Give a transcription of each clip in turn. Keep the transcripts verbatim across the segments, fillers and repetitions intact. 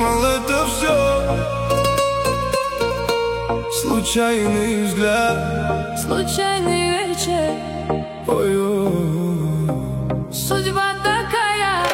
думал, это все случайный взгляд, случайный вечер. ой-ой. Судьба такая.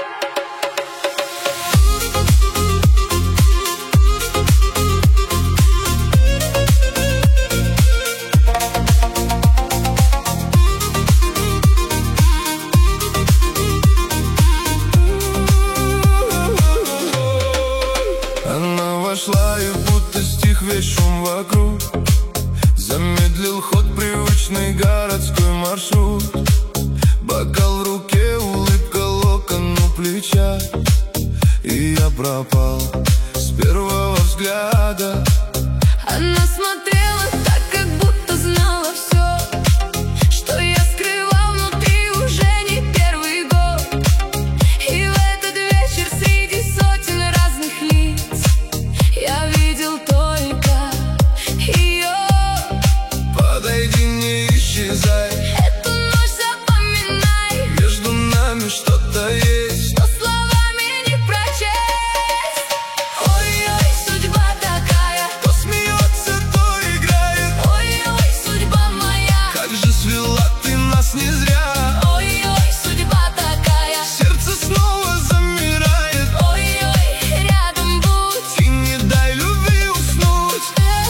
Она вошла и будто стих весь шум вокруг, замедлил ход привычный городской маршрут. Бокал в руке, улыбка, локон у плеча, и я пропал с первого взгляда. Она смотрела так, как будто знала все, что я скрывал внутри уже не первый год. И в этот вечер среди сотен разных лиц я видел только ее. Подойди, не исчезай, Эту ночь запоминай, между нами что-то есть, что словами не прочесть. Ой-ой, судьба такая, кто смеется, то играет. ой-ой, судьба моя, Как же свела ты нас не зря, ой-ой, судьба такая, сердце снова замирает. ой-ой, рядом будь. И не дай любви уснуть.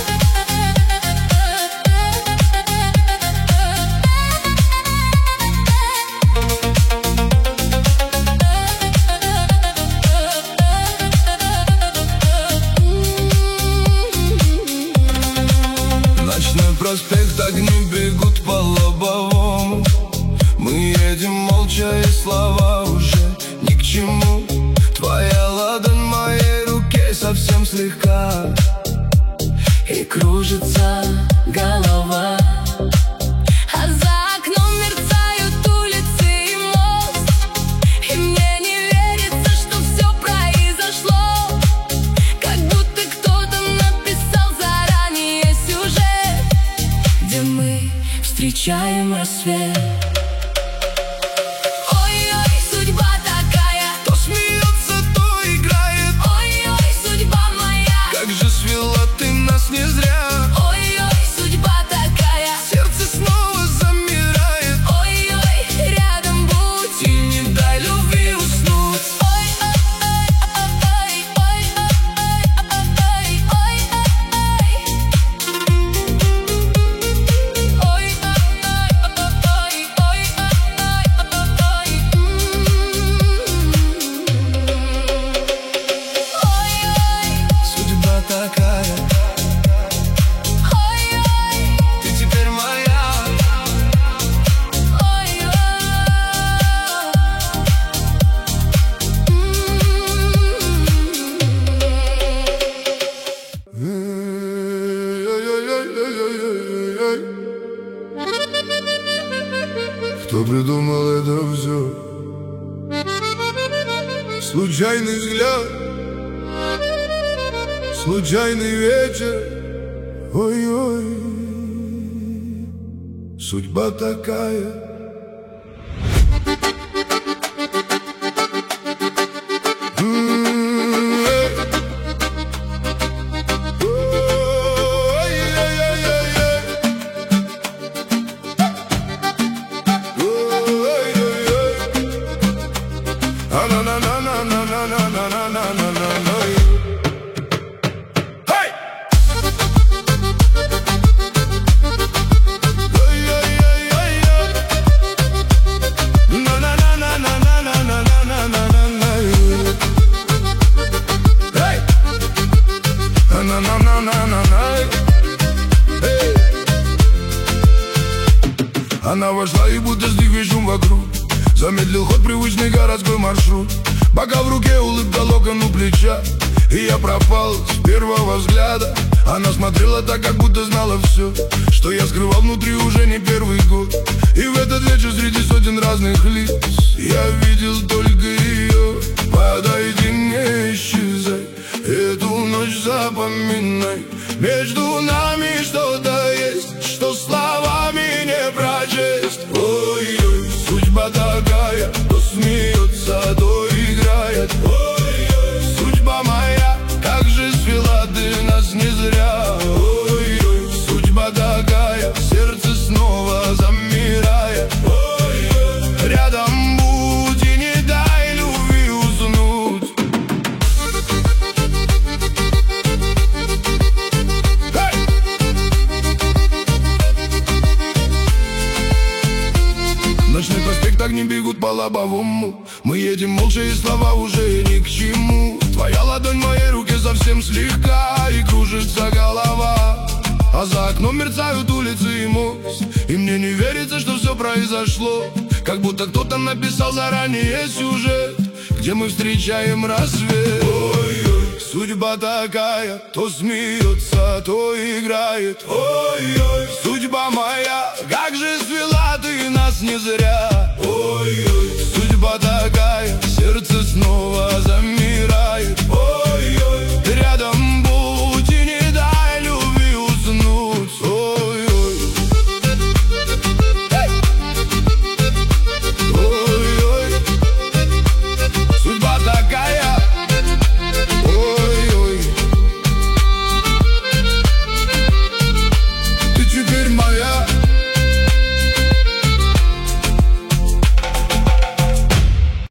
Ночной проспект, огни бегут по лобовому. Мы едем молча, и слова уже ни к чему. Твоя ладонь в моей руке совсем слегка, И кружится голова, а за окном мерцают улицы и мост. И мне не верится, что все произошло, как будто кто-то написал заранее сюжет, где мы встречаем рассвет. Ой-ой, судьба такая, кто смеется, то играет. ой-ой, судьба моя, Как же свела ты нас не зря, ой-ой, судьба такая, сердце снова замирает. ой-ой, рядом будь. И не дай любви уснуть. Судьба такая, ты теперь моя. Кто придумал это все? Случайный взгляд, случайный вечер. Ой-ой, судьба такая. Она вошла и будто стих весь шум вокруг, замедлил ход привычный городской маршрут. Бокал в руке, улыбка, локон у плеча, и я пропал с первого взгляда. Она смотрела так, как будто знала все, что я скрывал внутри уже не первый год. И в этот вечер среди сотен разных лиц я видел только ее. Подойди, не исчезай, эту ночь запоминай, между нами что-то есть, что словами не прочесть. Ой-ой, судьба такая, то смеется, то играет. Ой-ой, судьба моя. огни бегут по лобовому. Мы едем молча, и слова уже ни к чему. Твоя ладонь в моей руке совсем слегка, и кружится голова. А за окном мерцают улицы и мост, и мне не верится, что все произошло. Как будто кто-то написал заранее сюжет, где мы встречаем рассвет. Ой-ой, судьба такая, то смеется, то играет. Ой-ой, судьба моя, как же свела ты нас не зря. Ой,